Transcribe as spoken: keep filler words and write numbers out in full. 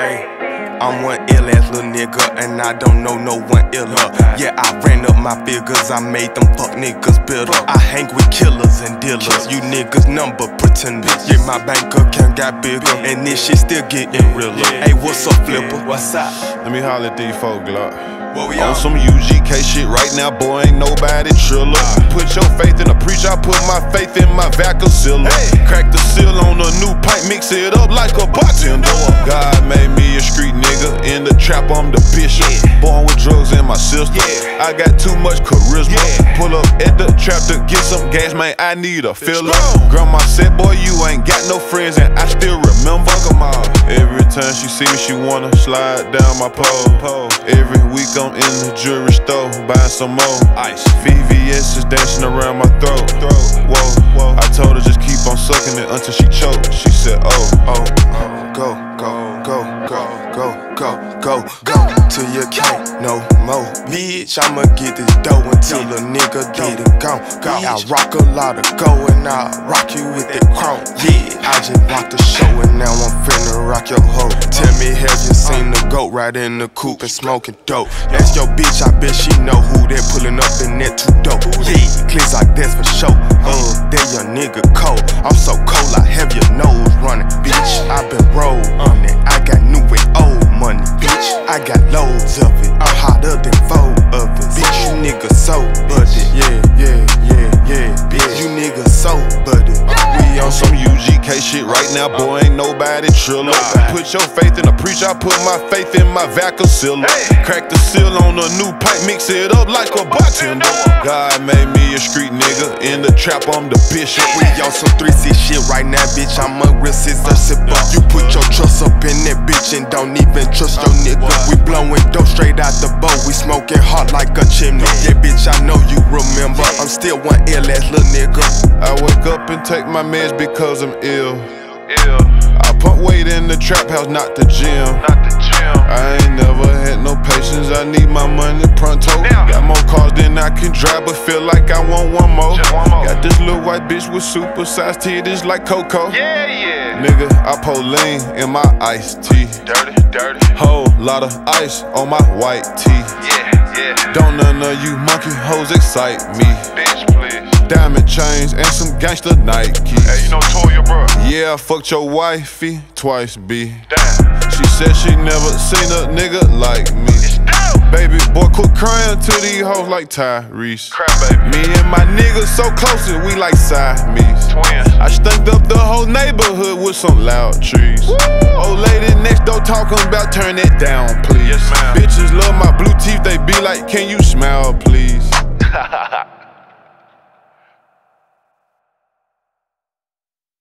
Hey, I'm one ill ass little nigga, and I don't know no one iller. Yeah, I ran up my figures, I made them fuck niggas bitter. I hang with killers and dealers, you niggas number pretenders. Yeah, my bank account got bigger, and this shit still getting realer. Hey, what's up, Flipper? What's up? Let me holler at these folk, Glock. What we on on? some U G K shit right now, boy, ain't nobody triller. Put your faith in the preacher, I put my faith in my Vacazilla. Hey. Crack the seal on a new pipe, mix it up like a bartender. God made me a street nigga, in the trap I'm the bishop. Yeah. Born with drugs in my system, yeah. I got too much charisma. Yeah. Pull up at the trap to get some gas, man, I need a filler. Grandma said, boy, you ain't got no friends, and I still remember them all. Every time she see me, she wanna slide down my pole. Every week I'm in the jewelry store, buying some more ice. V V S is dancing around my throat. Whoa, whoa. I told her just keep on sucking it until she choked. She said, oh, oh, oh. Go, go, go, go, go, go, go, go till you can't no more. Bitch, I'ma get this dough until a nigga get it gone. I rock a lot of go and I rock you with that chrome. Yeah, I just rocked the show and now I'm finna rock your hoe. Tell me, have you seen the goat ride in the coupe and smoking dope? That's your bitch, I bet she know who that pulling up in that too dope. Yeah, clears like that's for sure. Uh, that young nigga cold. I'm so cold, I have your nose running. Bitch, I been rolled on it. I got new and old money. Bitch, I got loads of it. I'm hotter than four of it. Bitch, you niggas so buddy. Yeah, yeah, yeah, yeah. Bitch, you niggas so buddy. We on some U G K shit right now, boy, ain't nobody triller. Put your faith in the preacher, I put my faith in my Vacazilla. Crack the seal on a new pipe, mix it up like a bartender. God made me a street nigga, in the trap I'm the bishop. We on some three C shit right now, bitch, I'm a real scissor sipper. You put your trust up in that bitch and don't even trust your nigga. We blowing dope straight out the boat, we smoking hot like a chimney. Yeah, bitch, I know you remember, I'm still one ill ass little nigga. I wake up and take my meds because I'm ill. I pump weight in the trap house, not the gym. I ain't never had no patience, I need my money pronto. Got more cars than I can drive, but feel like I want one more. Got this little white bitch with supersized titties like Coco. Yeah, yeah. Nigga, I pour lean in my iced tea. Dirty, dirty. Whole lot of ice on my white tee. Yeah, yeah. Don't none of you monkey hoes excite me. Bitch, please. Diamond chains and some gangsta Nikes. Hey, you know Toya, bro? Yeah, I fucked your wifey twice, B. Damn. She said she never seen a nigga like me. Baby boy, quit crying to these hoes like Tyrese. Crap, baby. Me and my niggas so close and we like Siamese. Twins. I stunked up the whole neighborhood with some loud trees. Woo! Old lady next door talking about turn it down, please. Yes, ma'am. Bitches love my blue teeth, they be like, can you smile, please?